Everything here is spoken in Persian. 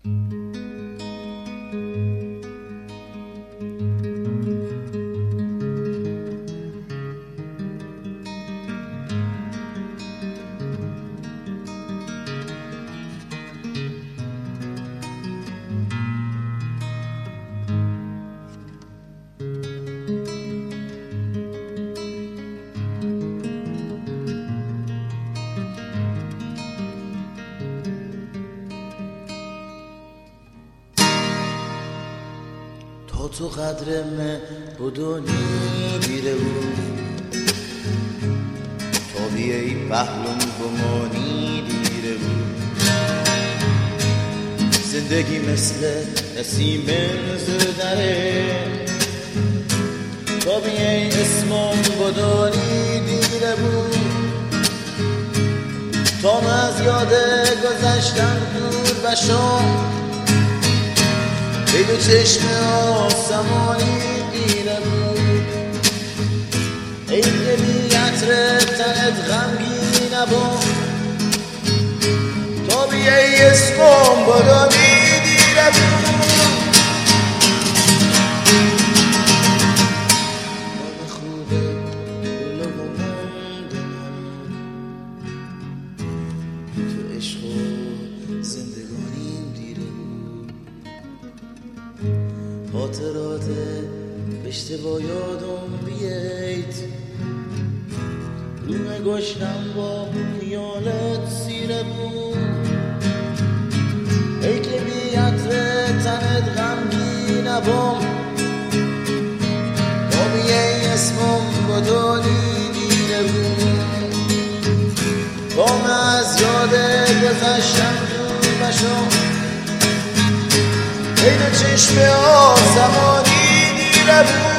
تو قدرم بدونی بیره بود تا بیایی پهلوم بمانی دیره بود زندگی مثل نسیم زردره تا بیایی اسمم بدونی دیره بود تا من از یاد گذشتم دور بشم ای دو چشم آسمانی دیره بود ای که بی عطر تنت غمگی نبود تا بیایی اسمم بدونی دیره بود حال خوبه دلم موندنم تو عشق و زندگانیم دیره بود خاطرات اشتباه یادم بیایید روح گشتم با خیالت سیره بود ای که بی عطر تنت غمگی نبام تا بیایی اسمم بدونی دیره بود با من از یاد گذشتم دور بشم ای دو چشم آسمانی دیره بود